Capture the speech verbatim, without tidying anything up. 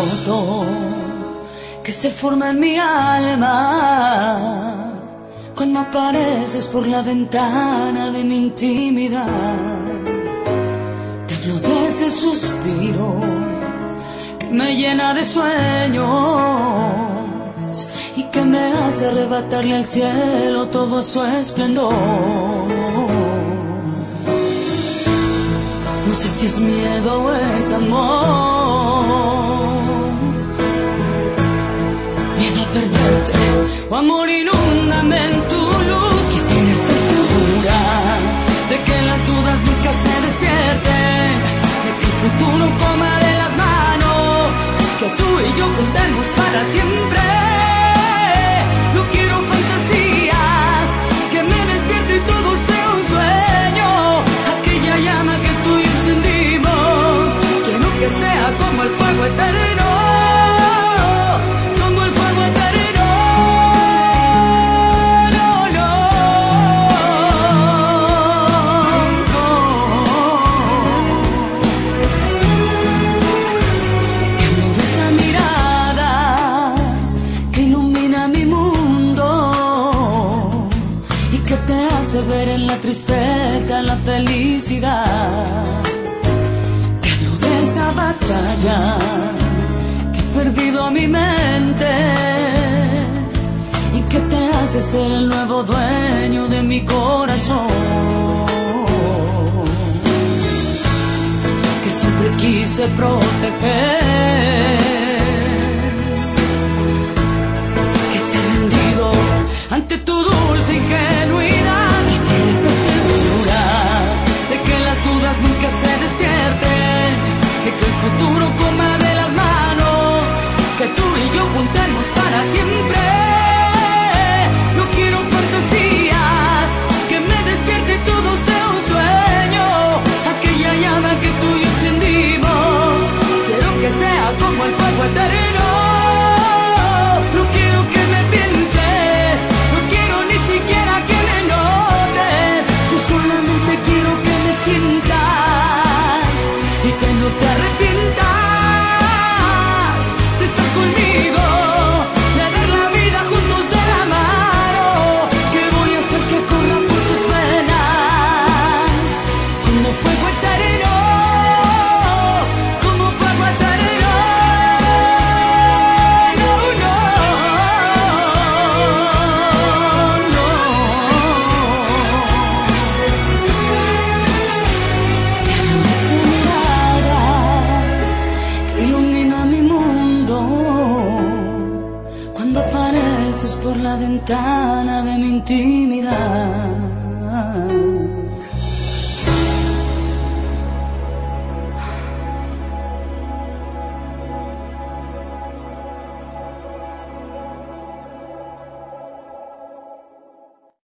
terremoto que se forma en mi alma cuando apareces por la ventana de mi intimidad. Te hablo de ese suspiro que me llena de sueños y que me hace arrebatarle al cielo todo su esplendor. No sé si es miedo o es amor, miedo a perderte o amor, inúndame en tu luz. Quisiera estar segura de que las dudas nunca se despierten, de que el futuro coma de las manos, que tú y yo contemos para siempre. No quiero fantasías, que me despierte y todo sea un sueño, aquella llama que tú y yo encendimos. Quiero que sea como el fuego eterno, como el fuego eterno. No, no, no. Que hablo de esa mirada que ilumina mi mundo y que te hace ver en la tristeza la felicidad. Que hablo de esa batalla que he perdido a mi mente y que te hace ser el nuevo dueño de mi corazón, que siempre quise proteger, que se ha rendido ante tu dulce ingenuidad. Quisiera estar segura de que las dudas nunca se despierten, de que el futuro coma de las manos, que tú y yo juntemos para siempre. No quiero fantasías, que me despierte y todo sea un sueño, aquella llama que tú y yo encendimos. Quiero que sea como el fuego eterno. No quiero que me pienses, no quiero ni siquiera que me notes. Yo solamente quiero que me sientas y que no te arrepientas de estar conmigo, de ver la vida juntos de la mano. Que voy a hacer que corra por tus venas como fuego eterno, como fuego eterno. No, no, no. Te hablo de esa mirada que ilumina mi mundo cuando apareces por la ventana de mi intimidad.